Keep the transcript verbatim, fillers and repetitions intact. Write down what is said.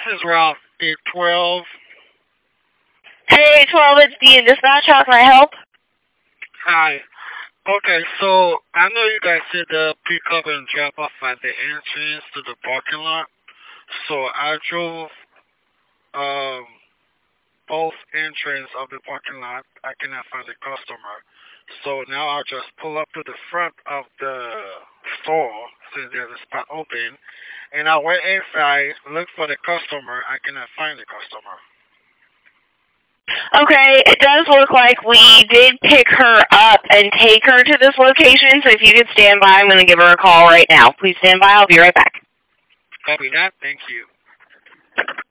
is Ralph. eight twelve. Hey, twelve, it's Dean. Dispatch, how can I help? Hi. Okay, so I know you guys said the pick up and drop off at the entrance to the parking lot. So I drove um both entrance of the parking lot. I cannot find the customer. So now I'll just pull up to the front of the store since there's a spot open. And I went inside, looked for the customer. I cannot find the customer. Okay, it does look like we did pick her up and take her to this location, so if you could stand by, I'm going to give her a call right now. Please stand by. I'll be right back. Copy that. Thank you.